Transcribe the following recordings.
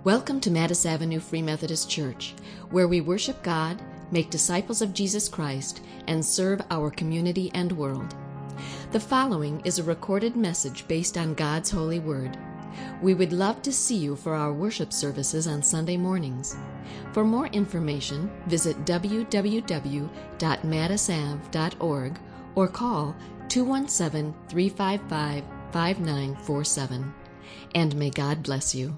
Welcome to Mattis Avenue Free Methodist Church, where we worship God, make disciples of Jesus Christ, and serve our community and world. The following is a recorded message based on God's holy word. We would love to see you for our worship services on Sunday mornings. For more information, visit www.mattisav.org or call 217-355-5947. And may God bless you.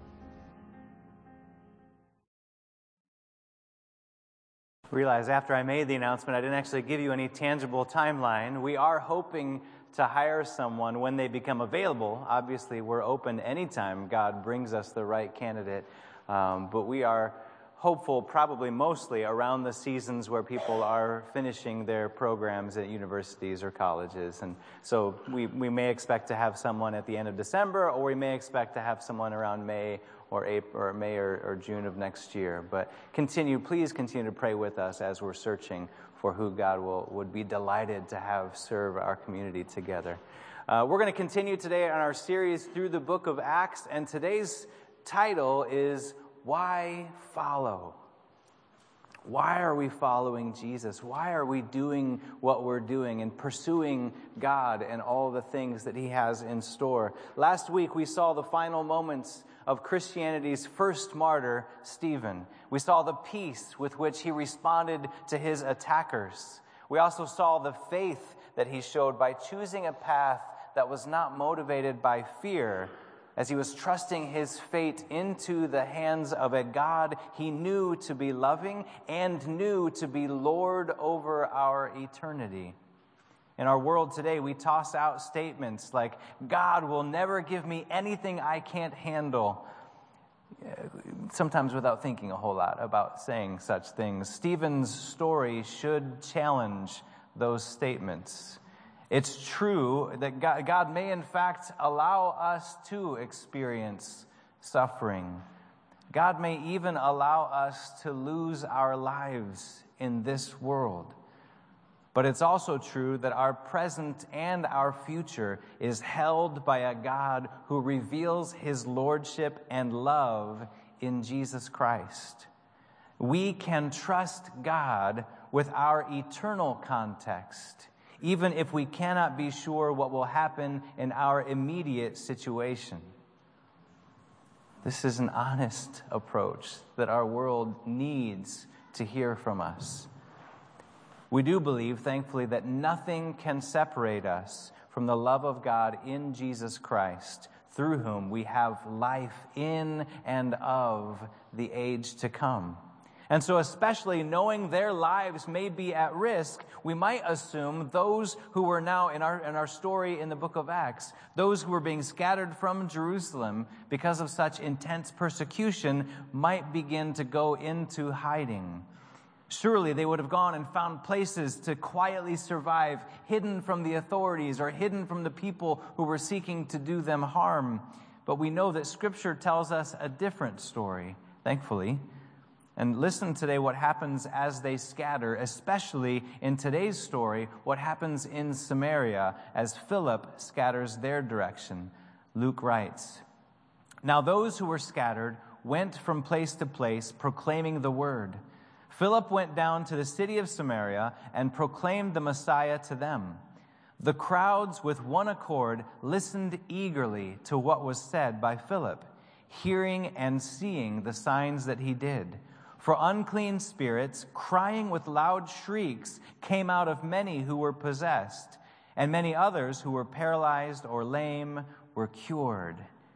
Realize after I made the announcement, I didn't actually give you any tangible timeline. We are hoping to hire someone when they become available. Obviously, we're open anytime God brings us the right candidate. But we are hopeful probably mostly around the seasons where people are finishing their programs at universities or colleges. And so we may expect to have someone at the end of December, or we may expect to have someone around May or April, or May or June of next year. But please continue to pray with us as we're searching for who God would be delighted to have serve our community together. We're going to continue today on our series through the book of Acts, and today's title is Why Follow? Why are we following Jesus? Why are we doing what we're doing and pursuing God and all the things that He has in store? Last week we saw the final moments of Christianity's first martyr, Stephen. We saw the peace with which he responded to his attackers. We also saw the faith that he showed by choosing a path that was not motivated by fear, as he was trusting his fate into the hands of a God he knew to be loving and knew to be Lord over our eternity. In our world today, we toss out statements like, God will never give me anything I can't handle, sometimes without thinking a whole lot about saying such things. Stephen's story should challenge those statements. It's true that God may in fact allow us to experience suffering. God may even allow us to lose our lives in this world. But it's also true that our present and our future is held by a God who reveals His lordship and love in Jesus Christ. We can trust God with our eternal context, even if we cannot be sure what will happen in our immediate situation. This is an honest approach that our world needs to hear from us. We do believe, thankfully, that nothing can separate us from the love of God in Jesus Christ, through whom we have life in and of the age to come. And so, especially knowing their lives may be at risk, we might assume those who were now in our story in the book of Acts, those who were being scattered from Jerusalem because of such intense persecution, might begin to go into hiding. Surely they would have gone and found places to quietly survive, hidden from the authorities or hidden from the people who were seeking to do them harm. But we know that Scripture tells us a different story, thankfully. And listen today what happens as they scatter, especially in today's story, what happens in Samaria as Philip scatters their direction. Luke writes, "Now those who were scattered went from place to place proclaiming the word. Philip went down to the city of Samaria and proclaimed the Messiah to them. The crowds with one accord listened eagerly to what was said by Philip, hearing and seeing the signs that he did. For unclean spirits, crying with loud shrieks, came out of many who were possessed, and many others who were paralyzed or lame were cured.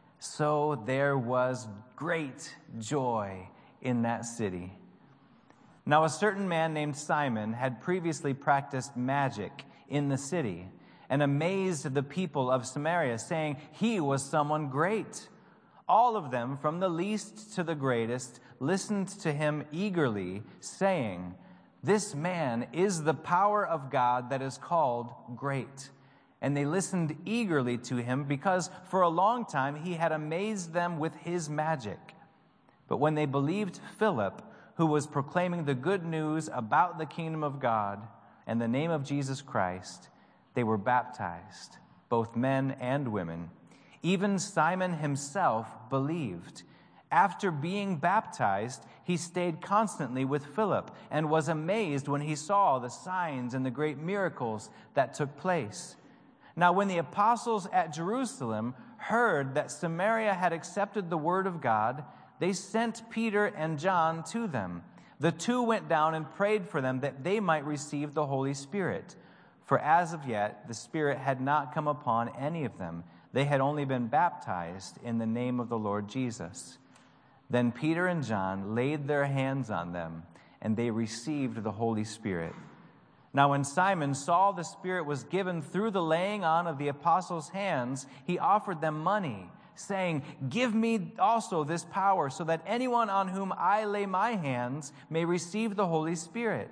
So there was great joy in that city. Now a certain man named Simon had previously practiced magic in the city and amazed the people of Samaria, saying he was someone great. All of them, from the least to the greatest, listened to him eagerly, saying, 'This man is the power of God that is called great.' And they listened eagerly to him because for a long time he had amazed them with his magic. But when they believed Philip, who was proclaiming the good news about the kingdom of God and the name of Jesus Christ, they were baptized, both men and women. Even Simon himself believed, After being baptized, he stayed constantly with Philip and was amazed when he saw the signs and the great miracles that took place. Now, when the apostles at Jerusalem heard that Samaria had accepted the word of God, they sent Peter and John to them. The two went down and prayed for them that they might receive the Holy Spirit. For as of yet, the Spirit had not come upon any of them. They had only been baptized in the name of the Lord Jesus. Then Peter and John laid their hands on them, and they received the Holy Spirit. Now when Simon saw the Spirit was given through the laying on of the apostles' hands, he offered them money, saying, "Give me also this power, so that anyone on whom I lay my hands may receive the Holy Spirit."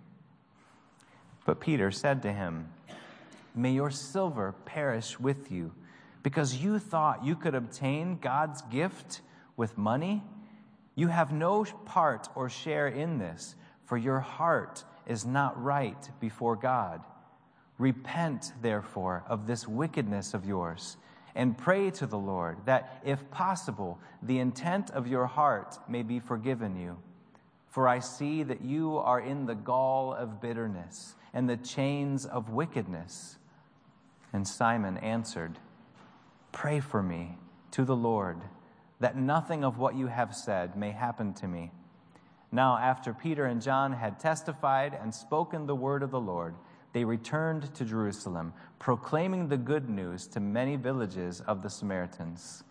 But Peter said to him, "May your silver perish with you, because you thought you could obtain God's gift with money. You have no part or share in this, for your heart is not right before God. Repent, therefore, of this wickedness of yours, and pray to the Lord that, if possible, the intent of your heart may be forgiven you. For I see that you are in the gall of bitterness and the chains of wickedness." And Simon answered, "Pray for me to the Lord, that nothing of what you have said may happen to me." Now, after Peter and John had testified and spoken the word of the Lord, they returned to Jerusalem, proclaiming the good news to many villages of the Samaritans.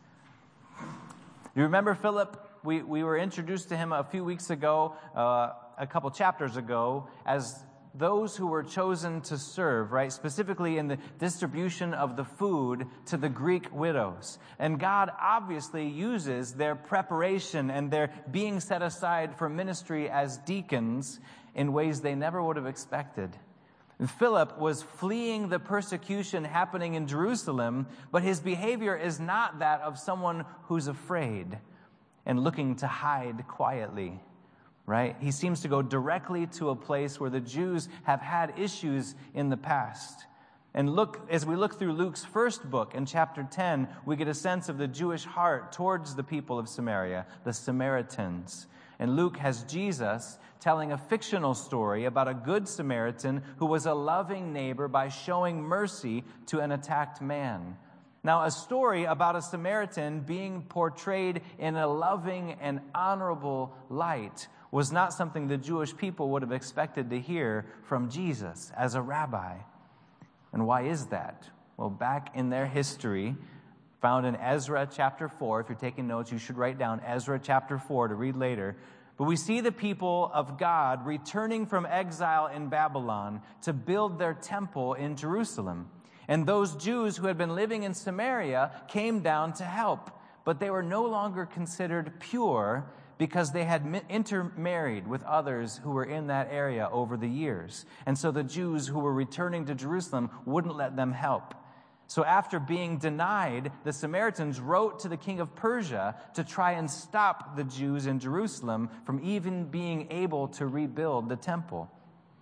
You remember Philip? We were introduced to him a few weeks ago, a couple chapters ago, as those who were chosen to serve, right? Specifically in the distribution of the food to the Greek widows. And God obviously uses their preparation and their being set aside for ministry as deacons in ways they never would have expected. Philip was fleeing the persecution happening in Jerusalem, but his behavior is not that of someone who's afraid and looking to hide quietly. Right? He seems to go directly to a place where the Jews have had issues in the past. And as we look through Luke's first book in chapter 10, we get a sense of the Jewish heart towards the people of Samaria, the Samaritans. And Luke has Jesus telling a fictional story about a good Samaritan who was a loving neighbor by showing mercy to an attacked man. Now, a story about a Samaritan being portrayed in a loving and honorable light was not something the Jewish people would have expected to hear from Jesus as a rabbi. And why is that? Well, back in their history, found in Ezra chapter 4, if you're taking notes, you should write down Ezra chapter 4 to read later. But we see the people of God returning from exile in Babylon to build their temple in Jerusalem. And those Jews who had been living in Samaria came down to help. But they were no longer considered pure because they had intermarried with others who were in that area over the years. And so the Jews who were returning to Jerusalem wouldn't let them help. So after being denied, the Samaritans wrote to the king of Persia to try and stop the Jews in Jerusalem from even being able to rebuild the temple.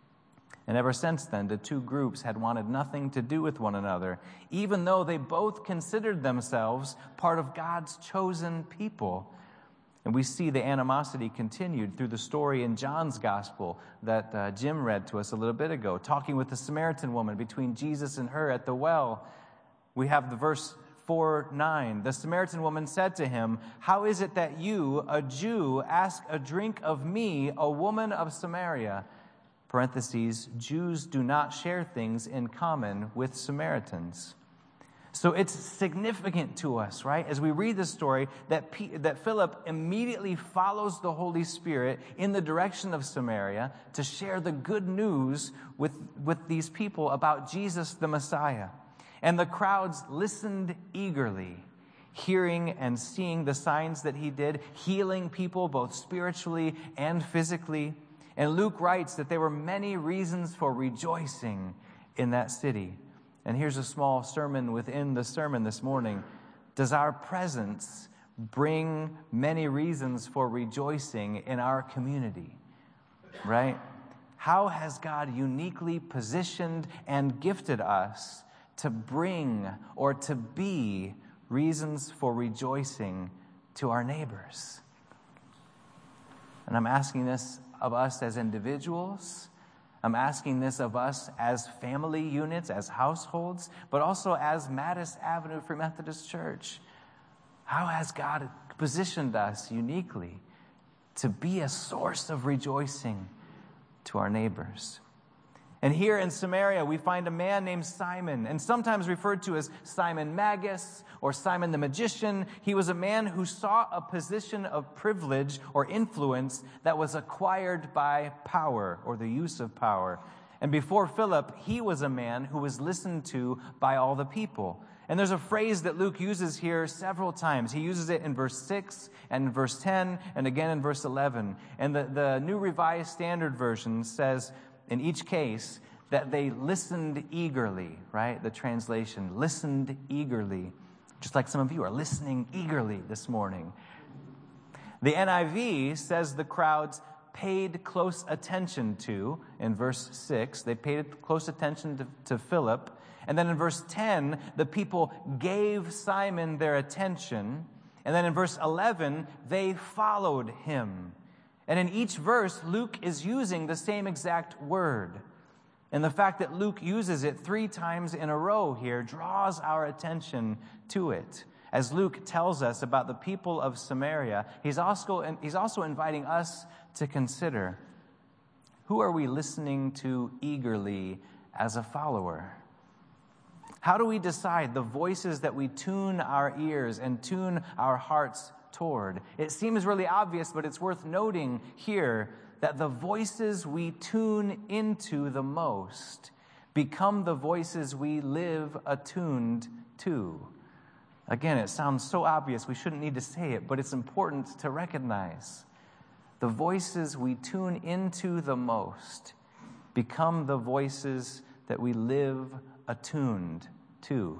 And ever since then, the two groups had wanted nothing to do with one another, even though they both considered themselves part of God's chosen people. And we see the animosity continued through the story in John's gospel that Jim read to us a little bit ago, talking with the Samaritan woman between Jesus and her at the well. We have the verse 4:9. The Samaritan woman said to him, "How is it that you, a Jew, ask a drink of me, a woman of Samaria?" Parentheses, Jews do not share things in common with Samaritans. So it's significant to us, right, as we read this story, that Philip immediately follows the Holy Spirit in the direction of Samaria to share the good news with these people about Jesus the Messiah. And the crowds listened eagerly, hearing and seeing the signs that he did, healing people both spiritually and physically. And Luke writes that there were many reasons for rejoicing in that city. And here's a small sermon within the sermon this morning. Does our presence bring many reasons for rejoicing in our community? Right? How has God uniquely positioned and gifted us to bring or to be reasons for rejoicing to our neighbors. And I'm asking this of us as individuals. I'm asking this of us as family units, as households, but also as Mattis Avenue Free Methodist Church. How has God positioned us uniquely to be a source of rejoicing to our neighbors? And here in Samaria, we find a man named Simon, and sometimes referred to as Simon Magus or Simon the magician. He was a man who sought a position of privilege or influence that was acquired by power or the use of power. And before Philip, he was a man who was listened to by all the people. And there's a phrase that Luke uses here several times. He uses it in verse 6 and in verse 10 and again in verse 11. And the New Revised Standard Version says, in each case, that they listened eagerly, right? The translation, listened eagerly. Just like some of you are listening eagerly this morning. The NIV says the crowds paid close attention to, in verse 6, they paid close attention to Philip. And then in verse 10, the people gave Simon their attention. And then in verse 11, they followed him. And in each verse, Luke is using the same exact word. And the fact that Luke uses it 3 times in a row here draws our attention to it. As Luke tells us about the people of Samaria, he's also inviting us to consider, who are we listening to eagerly as a follower? How do we decide the voices that we tune our ears and tune our hearts toward? It seems really obvious, but it's worth noting here that the voices we tune into the most become the voices we live attuned to. Again, it sounds so obvious, we shouldn't need to say it, but it's important to recognize. The voices we tune into the most become the voices that we live attuned to.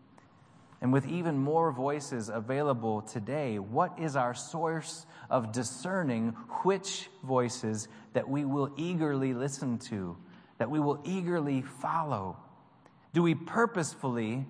And with even more voices available today, what is our source of discerning which voices that we will eagerly listen to, that we will eagerly follow? Do we purposefully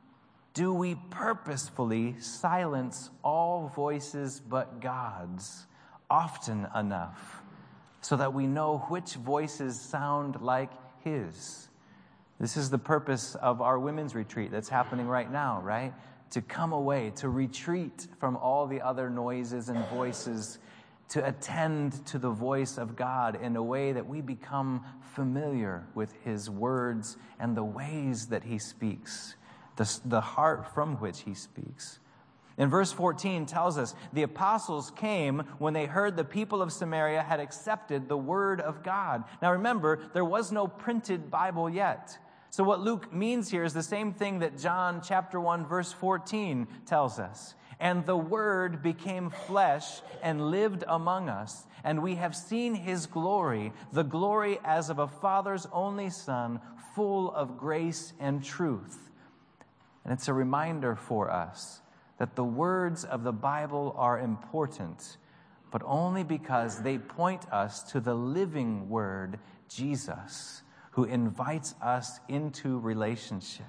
silence all voices but God's often enough so that we know which voices sound like His? This is the purpose of our women's retreat that's happening right now, right? To come away, to retreat from all the other noises and voices, to attend to the voice of God in a way that we become familiar with His words and the ways that He speaks, the heart from which He speaks. And verse 14 tells us, the apostles came when they heard the people of Samaria had accepted the word of God. Now remember, there was no printed Bible yet. So what Luke means here is the same thing that John chapter 1 verse 14 tells us. And the Word became flesh and lived among us, and we have seen His glory, the glory as of a Father's only Son, full of grace and truth. And it's a reminder for us that the words of the Bible are important, but only because they point us to the living Word, Jesus, who invites us into relationship.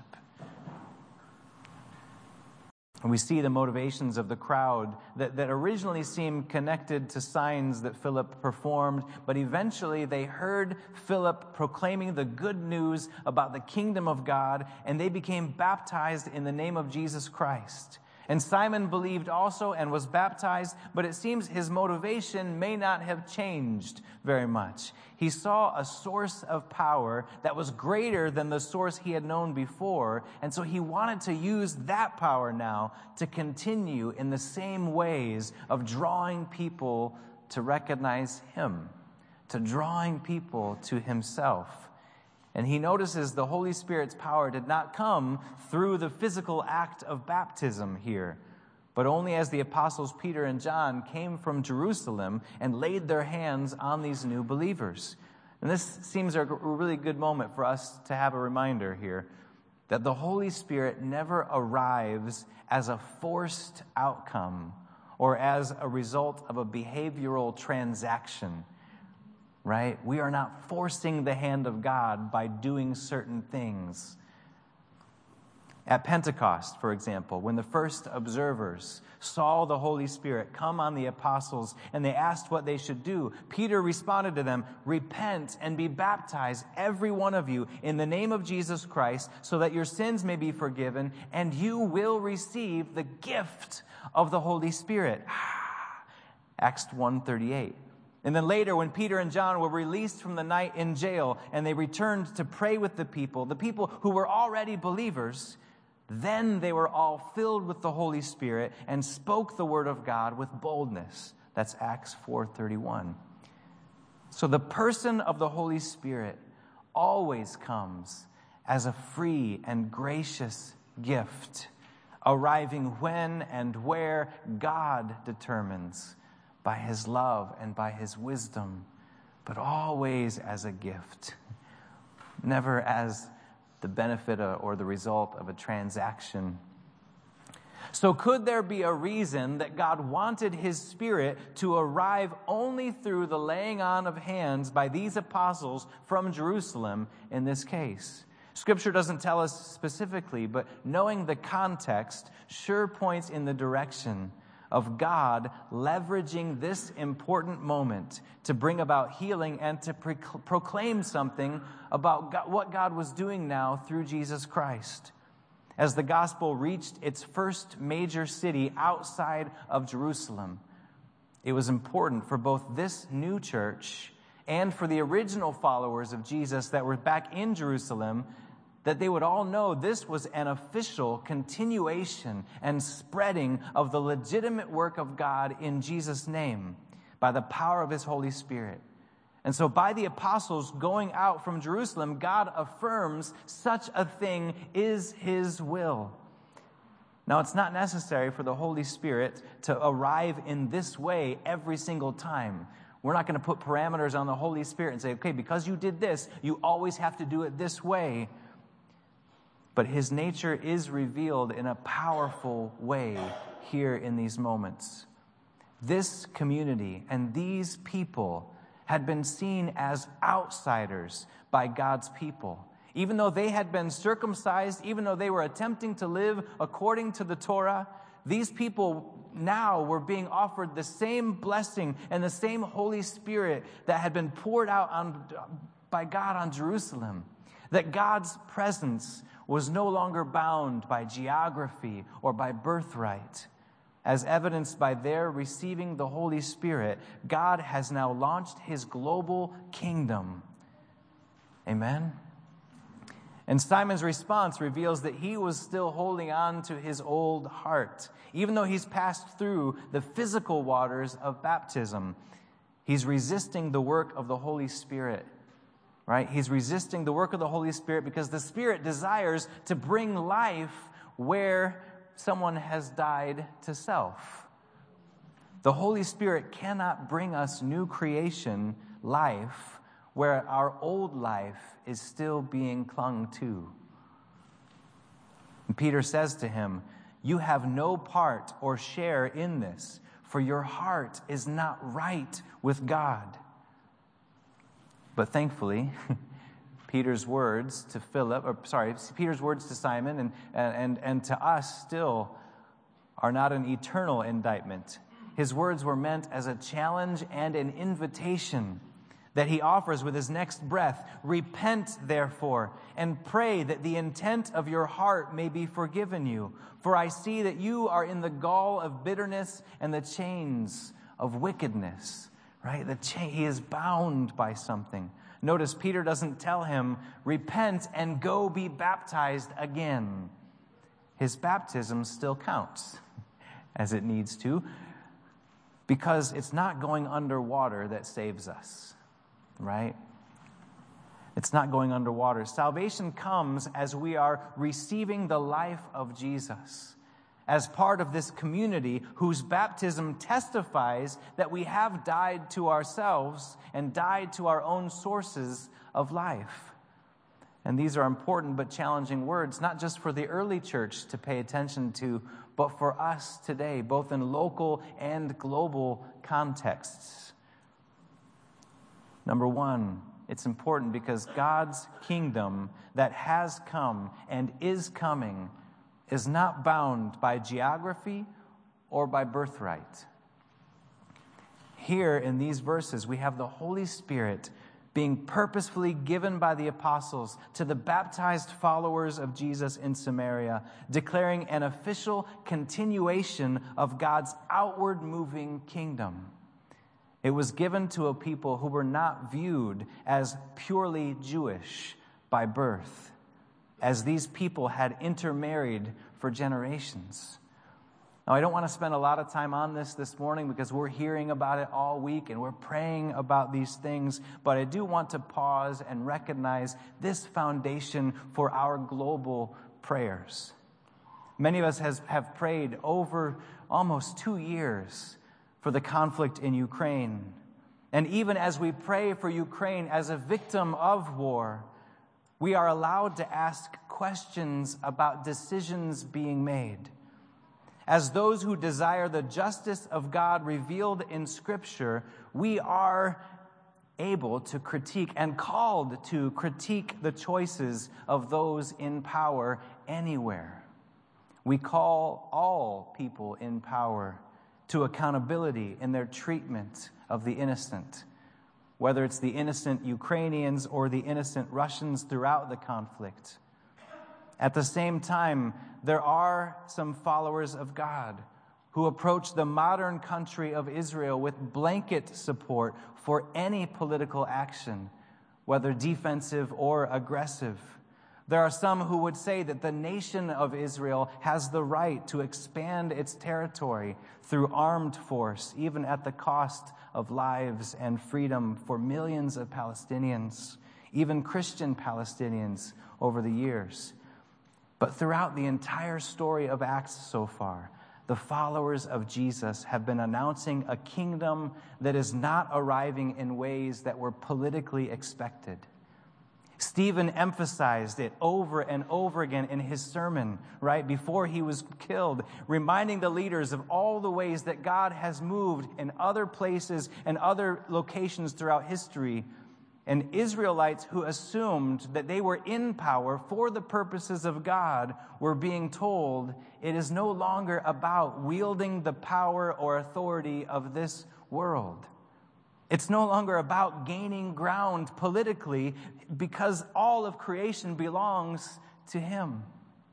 And we see the motivations of the crowd that originally seemed connected to signs that Philip performed, but eventually they heard Philip proclaiming the good news about the kingdom of God, and they became baptized in the name of Jesus Christ. And Simon believed also and was baptized, but it seems his motivation may not have changed very much. He saw a source of power that was greater than the source he had known before, and so he wanted to use that power now to continue in the same ways of drawing people to recognize him, to drawing people to himself. And he notices the Holy Spirit's power did not come through the physical act of baptism here, but only as the apostles Peter and John came from Jerusalem and laid their hands on these new believers. And this seems a really good moment for us to have a reminder here that the Holy Spirit never arrives as a forced outcome or as a result of a behavioral transaction. Right? We are not forcing the hand of God by doing certain things. At Pentecost, for example, when the first observers saw the Holy Spirit come on the apostles and they asked what they should do, Peter responded to them, "Repent and be baptized, every one of you, in the name of Jesus Christ, so that your sins may be forgiven, and you will receive the gift of the Holy Spirit." Acts 1:38. And then later, when Peter and John were released from the night in jail and they returned to pray with the people who were already believers, then they were all filled with the Holy Spirit and spoke the word of God with boldness. That's Acts 4:31. So the person of the Holy Spirit always comes as a free and gracious gift, arriving when and where God determines, by his love and by his wisdom, but always as a gift, never as the benefit or the result of a transaction. So could there be a reason that God wanted his Spirit to arrive only through the laying on of hands by these apostles from Jerusalem in this case? Scripture doesn't tell us specifically, but knowing the context sure points in the direction of God leveraging this important moment to bring about healing and to proclaim something about God, what God was doing now through Jesus Christ. As the gospel reached its first major city outside of Jerusalem, it was important for both this new church and for the original followers of Jesus that were back in Jerusalem that they would all know this was an official continuation and spreading of the legitimate work of God in Jesus' name by the power of his Holy Spirit. And so by the apostles going out from Jerusalem, God affirms such a thing is his will. Now, it's not necessary for the Holy Spirit to arrive in this way every single time. We're not going to put parameters on the Holy Spirit and say, okay, because you did this, you always have to do it this way. But his nature is revealed in a powerful way here in these moments. This community and these people had been seen as outsiders by God's people. Even though they had been circumcised, even though they were attempting to live according to the Torah, these people now were being offered the same blessing and the same Holy Spirit that had been poured out by God on Jerusalem. That God's presence was no longer bound by geography or by birthright. As evidenced by their receiving the Holy Spirit, God has now launched his global kingdom. Amen? And Simon's response reveals that he was still holding on to his old heart. Even though he's passed through the physical waters of baptism, he's resisting the work of the Holy Spirit. Right? He's resisting the work of the Holy Spirit because the Spirit desires to bring life where someone has died to self. The Holy Spirit cannot bring us new creation life where our old life is still being clung to. And Peter says to him, "You have no part or share in this, for your heart is not right with God." But thankfully, Peter's words to Simon and to us still are not an eternal indictment. His words were meant as a challenge and an invitation that he offers with his next breath. "Repent, therefore, and pray that the intent of your heart may be forgiven you. For I see that you are in the gall of bitterness and the chains of wickedness." Right? He is bound by something. Notice Peter doesn't tell him, "Repent and go be baptized again." His baptism still counts, as it needs to, because it's not going underwater that saves us. Right? It's not going underwater. Salvation comes as we are receiving the life of Jesus, as part of this community whose baptism testifies that we have died to ourselves and died to our own sources of life. And these are important but challenging words, not just for the early church to pay attention to, but for us today, both in local and global contexts. Number one, it's important because God's kingdom that has come and is coming is not bound by geography or by birthright. Here in these verses, we have the Holy Spirit being purposefully given by the apostles to the baptized followers of Jesus in Samaria, declaring an official continuation of God's outward moving kingdom. It was given to a people who were not viewed as purely Jewish by birth, as these people had intermarried for generations. Now, I don't want to spend a lot of time on this morning because we're hearing about it all week and we're praying about these things, but I do want to pause and recognize this foundation for our global prayers. Many of us have prayed over almost 2 years for the conflict in Ukraine. And even as we pray for Ukraine as a victim of war, we are allowed to ask questions about decisions being made. As those who desire the justice of God revealed in Scripture, we are able to critique and called to critique the choices of those in power anywhere. We call all people in power to accountability in their treatment of the innocent, whether it's the innocent Ukrainians or the innocent Russians throughout the conflict. At the same time, there are some followers of God who approach the modern country of Israel with blanket support for any political action, whether defensive or aggressive. There are some who would say that the nation of Israel has the right to expand its territory through armed force, even at the cost of lives and freedom for millions of Palestinians, even Christian Palestinians over the years. But throughout the entire story of Acts so far, the followers of Jesus have been announcing a kingdom that is not arriving in ways that were politically expected. Stephen emphasized it over and over again in his sermon, right before he was killed, reminding the leaders of all the ways that God has moved in other places and other locations throughout history. And Israelites who assumed that they were in power for the purposes of God were being told it is no longer about wielding the power or authority of this world. It's no longer about gaining ground politically because all of creation belongs to Him.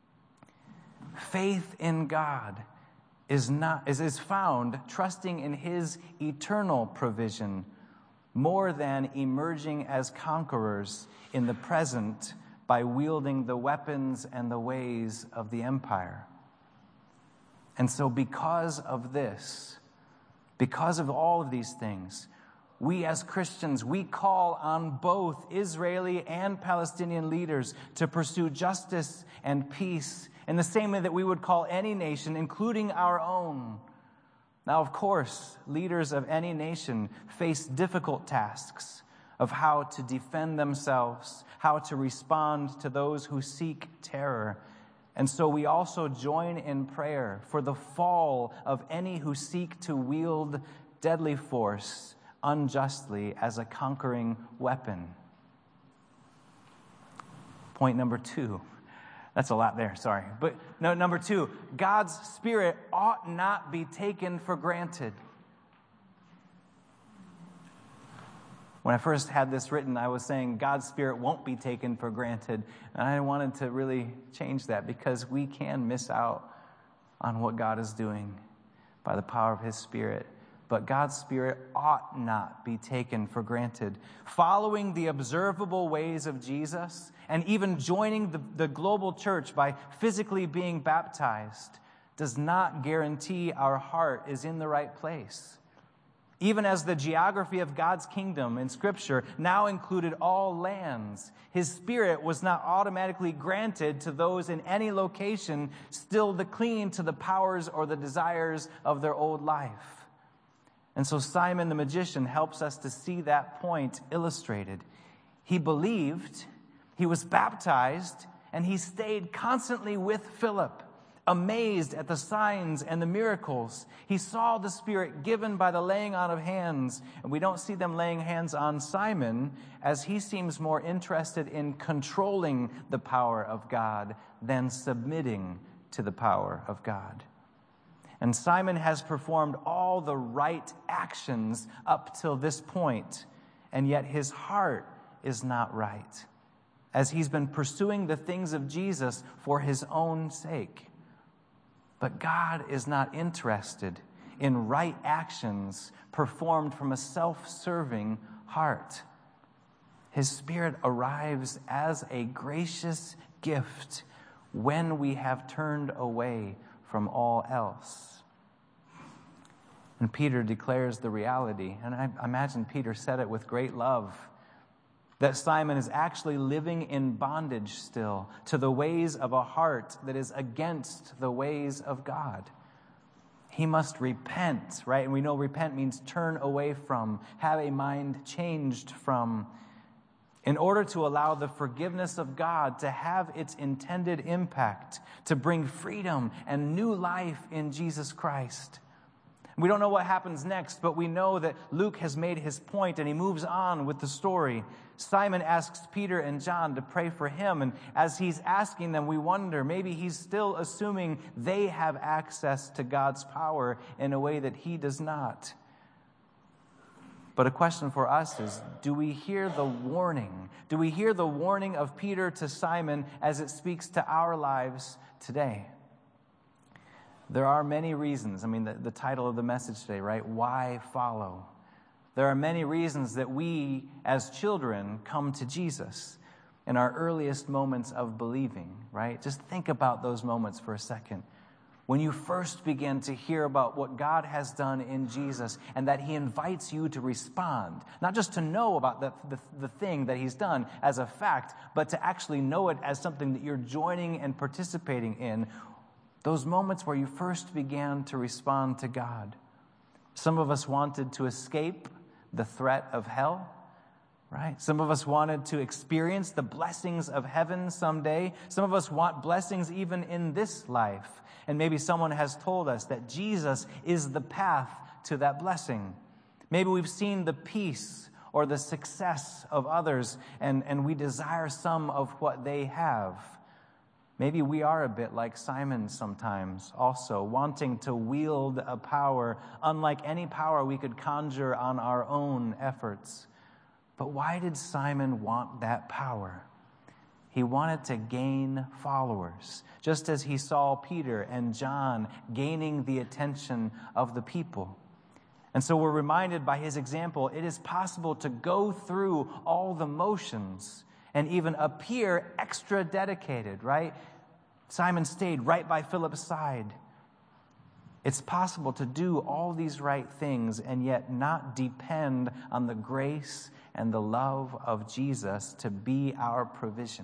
Faith in God is found trusting in His eternal provision more than emerging as conquerors in the present by wielding the weapons and the ways of the empire. And so because of this, because of all of these things, we as Christians, we call on both Israeli and Palestinian leaders to pursue justice and peace in the same way that we would call any nation, including our own. Now, of course, leaders of any nation face difficult tasks of how to defend themselves, how to respond to those who seek terror. And so we also join in prayer for the fall of any who seek to wield deadly force unjustly as a conquering weapon. Point number 2. That's a lot there, sorry. But no, number 2, God's Spirit ought not be taken for granted. When I first had this written, I was saying God's Spirit won't be taken for granted. And I wanted to really change that because we can miss out on what God is doing by the power of His Spirit. But God's Spirit ought not be taken for granted. Following the observable ways of Jesus and even joining the global church by physically being baptized does not guarantee our heart is in the right place. Even as the geography of God's kingdom in Scripture now included all lands, His Spirit was not automatically granted to those in any location still clinging to the powers or the desires of their old life. And so Simon the magician helps us to see that point illustrated. He believed, he was baptized, and he stayed constantly with Philip, amazed at the signs and the miracles. He saw the Spirit given by the laying on of hands, and we don't see them laying hands on Simon, as he seems more interested in controlling the power of God than submitting to the power of God. And Simon has performed all the right actions up till this point, and yet his heart is not right, as he's been pursuing the things of Jesus for his own sake. But God is not interested in right actions performed from a self-serving heart. His Spirit arrives as a gracious gift when we have turned away from all else. And Peter declares the reality, and I imagine Peter said it with great love, that Simon is actually living in bondage still to the ways of a heart that is against the ways of God. He must repent, right? And we know repent means turn away from, have a mind changed from, in order to allow the forgiveness of God to have its intended impact, to bring freedom and new life in Jesus Christ. We don't know what happens next, but we know that Luke has made his point and he moves on with the story. Simon asks Peter and John to pray for him, and as he's asking them, we wonder, maybe he's still assuming they have access to God's power in a way that he does not. But a question for us is, do we hear the warning? Do we hear the warning of Peter to Simon as it speaks to our lives today? There are many reasons. I mean, the title of the message today, right? Why follow? There are many reasons that we, as children, come to Jesus in our earliest moments of believing, right? Just think about those moments for a second. When you first begin to hear about what God has done in Jesus and that he invites you to respond, not just to know about the thing that he's done as a fact, but to actually know it as something that you're joining and participating in, those moments where you first began to respond to God. Some of us wanted to escape the threat of hell, right? Some of us wanted to experience the blessings of heaven someday. Some of us want blessings even in this life. And maybe someone has told us that Jesus is the path to that blessing. Maybe we've seen the peace or the success of others, and we desire some of what they have. Maybe we are a bit like Simon sometimes, also wanting to wield a power unlike any power we could conjure on our own efforts. But why did Simon want that power? He wanted to gain followers, just as he saw Peter and John gaining the attention of the people. And so we're reminded by his example, it is possible to go through all the motions and even appear extra dedicated, right? Simon stayed right by Philip's side. It's possible to do all these right things and yet not depend on the grace and the love of Jesus to be our provision.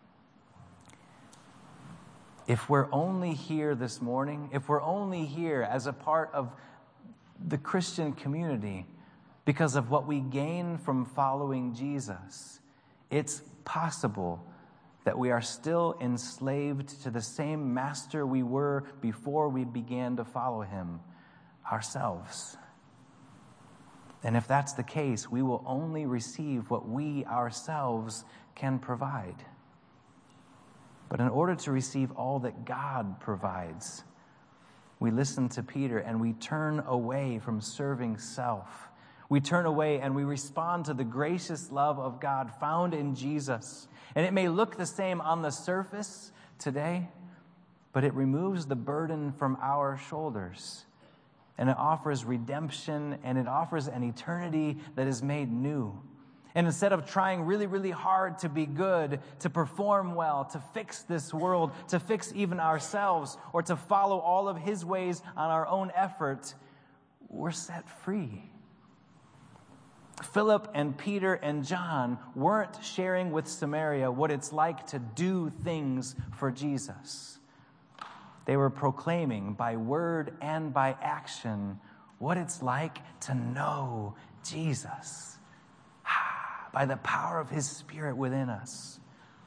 If we're only here this morning, if we're only here as a part of the Christian community because of what we gain from following Jesus, it's possible that we are still enslaved to the same master we were before we began to follow him, ourselves. And if that's the case, we will only receive what we ourselves can provide. But in order to receive all that God provides, we listen to Peter and we turn away from serving self. We turn away and we respond to the gracious love of God found in Jesus. And it may look the same on the surface today, but it removes the burden from our shoulders. And it offers redemption, and it offers an eternity that is made new. And instead of trying really, really hard to be good, to perform well, to fix this world, to fix even ourselves, or to follow all of his ways on our own effort, we're set free. Philip and Peter and John weren't sharing with Samaria what it's like to do things for Jesus. They were proclaiming by word and by action what it's like to know Jesus by the power of his Spirit within us.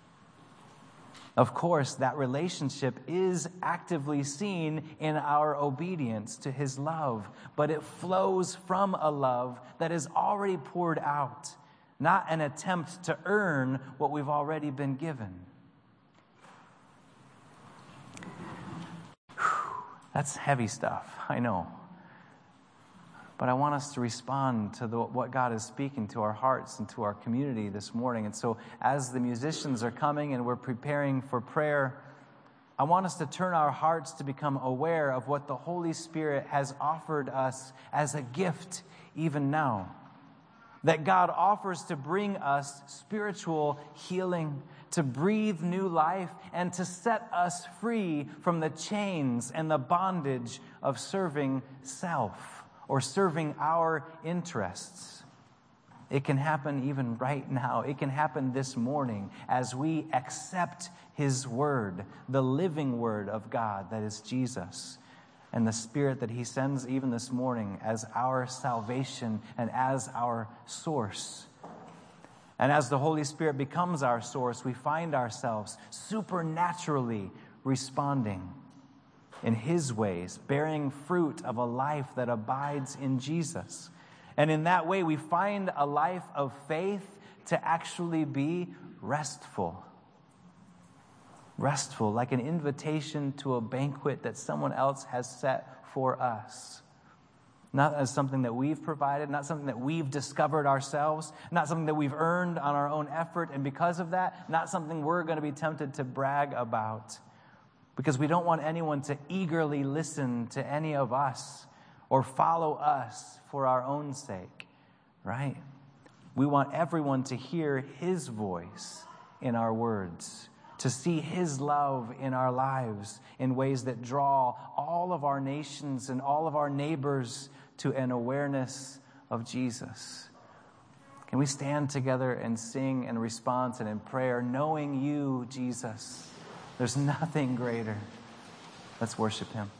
Of course, that relationship is actively seen in our obedience to his love, but it flows from a love that is already poured out, not an attempt to earn what we've already been given. That's heavy stuff, I know. But I want us to respond to what God is speaking to our hearts and to our community this morning. And so as the musicians are coming and we're preparing for prayer, I want us to turn our hearts to become aware of what the Holy Spirit has offered us as a gift even now. That God offers to bring us spiritual healing, to breathe new life, and to set us free from the chains and the bondage of serving self or serving our interests. It can happen even right now. It can happen this morning as we accept His Word, the living Word of God that is Jesus, and the Spirit that He sends even this morning as our salvation and as our source. And as the Holy Spirit becomes our source, we find ourselves supernaturally responding in His ways, bearing fruit of a life that abides in Jesus. And in that way, we find a life of faith to actually be restful. Restful, like an invitation to a banquet that someone else has set for us. Not as something that we've provided, not something that we've discovered ourselves, not something that we've earned on our own effort, and because of that, not something we're going to be tempted to brag about. Because we don't want anyone to eagerly listen to any of us or follow us for our own sake, right? We want everyone to hear His voice in our words, to see His love in our lives in ways that draw all of our nations and all of our neighbors to an awareness of Jesus. Can we stand together and sing in response and in prayer, knowing You, Jesus? There's nothing greater. Let's worship Him.